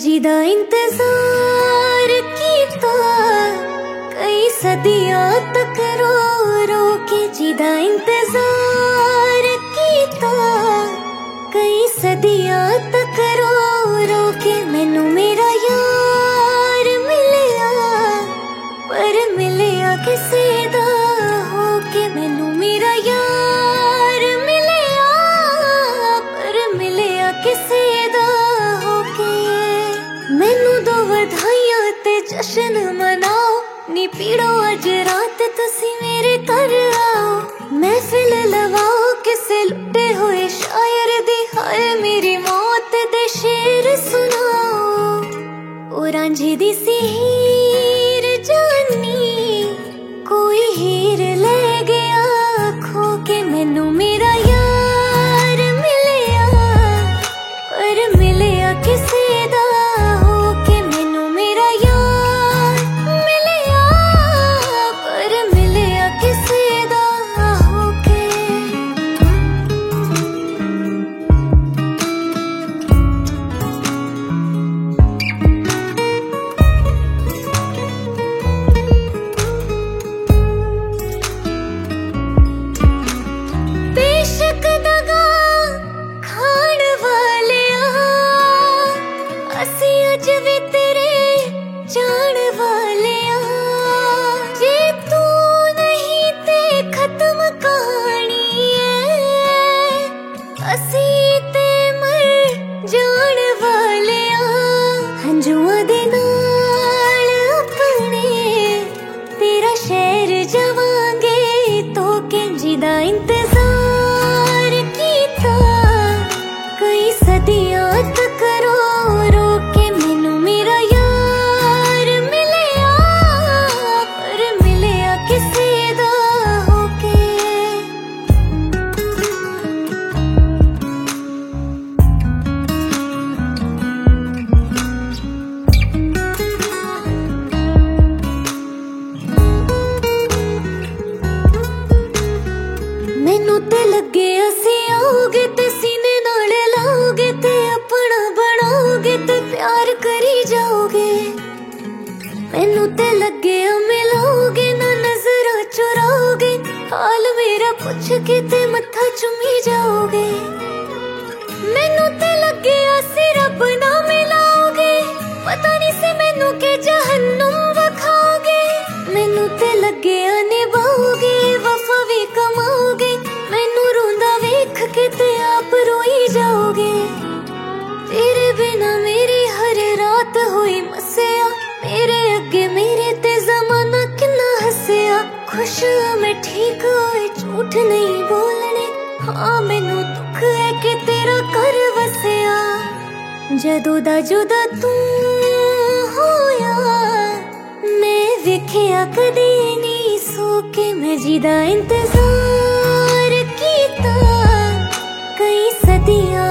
जिदा इंतजार कीता कई सदियां तक रो रो के, जिदा इंतजार कीता कई सदियां तक रो रो के। मैनू मेरा यार मिलिया पर मिलिया किसे दा हो के। मैनू मेरा यार मिलिया पर मिलिया किसे दा हो के। मैनू दो वधाइयां ते जश्न मनाओ, नी पीड़ो अज रात तुसी मेरे घर आओ। महफिल लवाओ किसे लुटे हुए शायर दी, हाय मेरी मौत दे शेर सुनाओ। ओ रांझे दी सी हीर जानी कोई हीर ले गया खो के। मैनू मेरा यार मिलिया पर मिलिया किसे दा हो के। मैनू मेरा यार मिलिया पर मिलिया किसे दा हो के। बेशक दगा खाण वालिया असी अज भी तेरे जान वालिया। जे तू नहीं ते खत्म कहानी है, असी ते मर जान वालिया। हंजुआं दे नाल अपने तेरा शहर जावांगे तो के। जिदा इंतजार कीता कई सदियां तक रो रो के। मैनू मेरा यार मिलिया पर मिलिया किसे दा हो के। मैनू ते लगे असी आओगे ते सीने नाल लाओगे ते अपना बनाओगे ते प्यार करी जाओगे। मैनू ते लगे मिलाओगे ना नजर चुराओगे, हाल मेरा पूछ के ते मत्था चुमी जाओगे। मैनू ते लगे असी रब ना मिलाओगे, पता नहीं से मैनू के जहन्नुम वखाओगे। मैनू ते लगे निभाओगे वफा भी कमाओगे, मैनू रोंदा वेख के ते आप रोई जाओगे। तेरे बिना मेरी हर रात हुई मस्या, मेरे अगे मेरे ते जमाना किन्ना हस्या। खुश मैं ठीक होए झूठ नहीं बोलने, हाँ मैनू दुख है कि तेरा घर वसया। जदों दा जुदा तू होया मैं वेखिया कदे नहीं सो के। मैं जिदा इंतजार कीता कई सदियां